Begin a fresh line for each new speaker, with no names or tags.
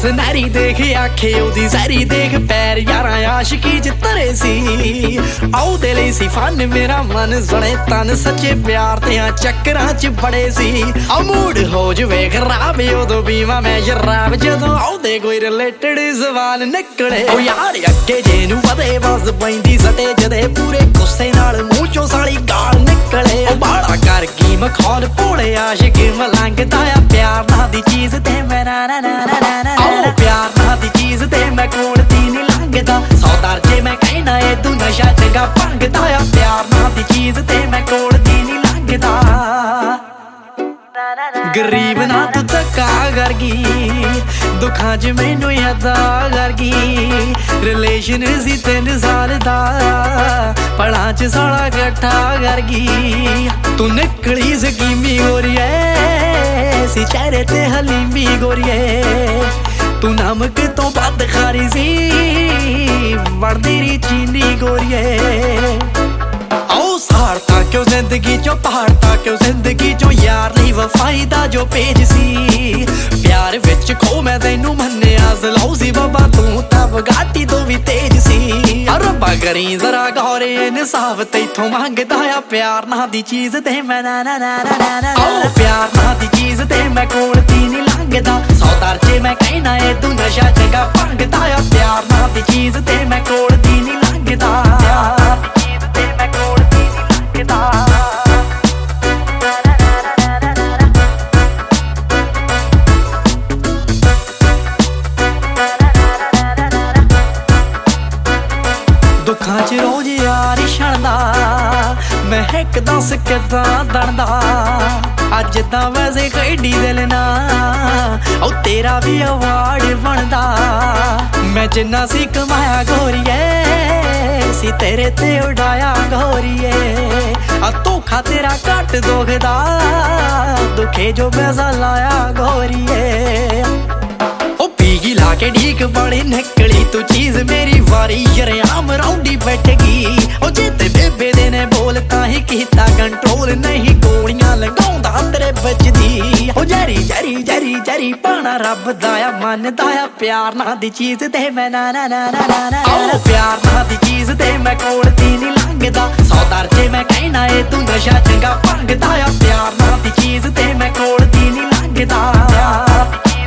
ਸੁਨਹਿਰੀ ਦੇਖ ਆਖੇ ਉਹਦੀ ਜ਼ਹਿਰੀ ਦੇਖ ਪੈਰ ਯਾਰਾਂ ਆਸ਼ਕੀ ਚ ਤਰੇ ਸੀ ਆਉਦੇ ਲਈ ਸੀ ਫਨ ਮੇਰਾ ਮਨ ਸੁਣੇ ਤਨ ਸੱਚੇ ਪਿਆਰ ਤੇ ਚੱਕਰਾਂ ਚ ਬੜੇ ਸੀ ਆ ਮੂਡ ਹੋ ਜਵੇ ਖਰਾਬ ਉਦੋਂ ਪੀਵਾਂ ਮੈਂ ਸ਼ਰਾਬ ਜਦੋਂ ਆਉਦੇ ਕੋਈ ਰਿਲੇਟਡ ਸਵਾਲ ਨਿਕਲੇ ਉਹ ਯਾਰ ਅੱਗੇ ਜੇ ਨੂੰ ਵਧੇ ਬਸ ਪੈਂਦੀ ਸਟੇ ਜਦੇ ਪੂਰੇ ਗੁੱਸੇ ਨਾਲ ਮੂੰਹ ਚੋਂ ਸਾਲੀ ਗਾਲ ਨਿਕਲੇ ਉਹ ਬਾਲਾ ਕਰ ਗਈ ਮਖੌਲ ਭੋਲੇ ਆਸ਼ਿਕ ਮਲੰਗਦਾ ਆ ਪਿਆਰ ਨਾ ਦੀ ਚੀਜ਼ ਤੇ ਮੈਂ ਨਾ ਨਾ ਨਾ ਨਾ ਪਿਆਰ ਨਾ ਦੀ ਚੀਜ਼ ਤੇ ਮੈਂ ਕੋਲ ਦੀ ਨੀ ਲੰਘਦਾ ਸੌਦਾਰ ਜੇ ਮੈਂ ਕਹਿਣਾ ਏ ਤੂੰ ਨਸ਼ਾ ਚੰਗਾ ਭੰਗਦਾ ਆ ਪਿਆਰ ਨਾ ਦੀ ਚੀਜ਼ ਤੇ ਮੈਂ ਕੋਲ ਦੀ ਨੀ ਲੰਘਦਾ ਗਰੀਬ ਨਾ ਤੂੰ ਧੱਕਾ ਕਰ ਗਈ ਦੁੱਖਾਂ ਚ ਮੈਨੂੰ ਯਾਦਾਂ ਕਰ ਗਈ ਰਿਲੇਸ਼ਨ ਸੀ 3 ਸਾਲ ਦਾ ਪਲਾਂ ਚ ਸਾਲਾ ਇਕੱਠਾ ਕਰ ਗਈ ਤੂੰ ਨਿਕਲੀ ਸਕੀਮੀ ਗੋਰੀਏ ਸੀ ਚਿਹਰੇ ਤੇ ਹਲੀਮੀ ਗੋਰੀਏ ਤੂੰ ਨਮਕ ਤੋਂ ਵੱਧ ਖਾਰੀ ਸੀ ਵੜਦੀ ਰੀ ਚੀਨੀ ਗੋਰੀਏ ਆਓ ਸਹਾਰਤਾ ਕਿਉਂ ਜ਼ਿੰਦਗੀ ਚੋਂ ਪਹਾੜਤਾ ਕਿਉਂ ਜ਼ਿੰਦਗੀ ਚੋਂ ਯਾਰ ਲਈ ਵਫਾਈ ਦਾ ਜੋ ਪੇਜ ਸੀ ਪਿਆਰ ਵਿੱਚ ਖੋ ਮੈਂ ਤੈਨੂੰ ਮੰਨਿਆ ਜ਼ਲਾਉ ਸੀ ਬਾਬਾ ਤੂੰ ਤਾਂ ਵਗਾਟੀ ਤੋਂ ਵੀ ਤੇਜ ਸੀ ਰੱਬਾ ਕਰੀ ਜ਼ਰਾ ਗੌਰੇ ਇਨਸਾਫ ਤੈਥੋਂ ਮੰਗਦਾ ਆ ਪਿਆਰ ਨਾ ਦੀ ਚੀਜ਼ ਤੇ ਮੈਂ ਨਾ ਨਾ ਨਾ ਨਾ ਪਿਆਰ ਨਾ ਦੀ ਚੀਜ਼ ਤੇ ਮੈਂ ਕੋਲ ਦੀ ਨੀ ਲੰਘਦਾ ਸੌਦਾਰ ਜੇ ਮੈਂ ਕਹਿਣਾ ਏ ਤੂੰ ਨਸ਼ਾ ਚੰਗਾ ਭੰਗਦਾ ਆ ਪਿਆਰ ਨਾ ਦੀ ਚੀਜ਼ ਤੇ ਮੈਂ ਕੋਲ ਦੀ ਨੀ ਲੰਘਦਾ ਦੁੱਖਾਂ ਚ ਰੋਜ਼ ਯਾਰ ਛਣਦਾ ਮੈਂ ਇੱਕ ਦੱਸ ਕਿੱਦਾਂ ਦਣਦਾ ਅੱਜ ਤਾਂ ਵੈਸੇ ਖੇਡੀ ਦਿਲ ਨਾ ਉਹ ਤੇਰਾ ਵੀ ਅਵਾਰਡ ਬਣਦਾ ਮੈਂ ਜਿੰਨਾ ਸੀ ਕਮਾਇਆ ਗੋਰੀਏ ਸੀ ਤੇਰੇ ਤੇ ਉਡਾਇਆ ਗੋਰੀਏ ਆ ਧੋਖਾ ਤੇਰਾ ਘੱਟ ਦੁਖਦਾ ਦੁਖੇ ਜੋ ਪੈਸਾ ਲਾਇਆ ਗੋਰੀਏ ਪੀਗੀ ਲਾ ਕੇ ਢੀਕ ਬੜੀ ਨਿਕਲੀ ਤੂੰ ਚੀਜ਼ ਮੇਰੀ ਵਾਰੀ ਯਰਿਆਮ ਰੌਂਡੀ ਬੈਠ ਗਈ ਉਹ ਜੇ ਤੇ ਬੇਬੇ ਦੇ ਨੇ ਬੋਲ ਤਾਂ ਹੀ ਕੀਤਾ ਕੰਟਰੋਲ ਨਹੀਂ ਗੋਲੀਆਂ ਲਗਾਉਂਦਾ ਤੇਰੇ ਵੱਜਦੀ ਉਹ ਜਰੀ ਜਰੀ ਜਰੀ ਜਰੀ ਪਾਣਾ ਰੱਬ ਦਾ ਆ ਮੰਨਦਾ ਆ ਪਿਆਰ ਨਾ ਦੀ ਚੀਜ਼ ਤੇ ਮੈਂ ਨਾ ਨਾ ਨਾ ਨਾ ਨਾ ਪਿਆਰ ਨਾ ਦੀ ਚੀਜ਼ ਤੇ ਮੈਂ ਕੋਲ ਦੀ ਨੀ ਲੰਘਦਾ ਸੌਦਾਰ ਜੇ ਮੈਂ ਕਹਿਣਾ ਏ ਤੂੰ ਨਸ਼ਾ ਚੰਗਾ ਭੰਗਦਾ ਆ ਪਿਆਰ ਨਾ ਦੀ ਚੀਜ਼ ਤੇ ਮੈਂ ਕੋਲ ਦੀ ਨੀ ਲੰਘਦਾ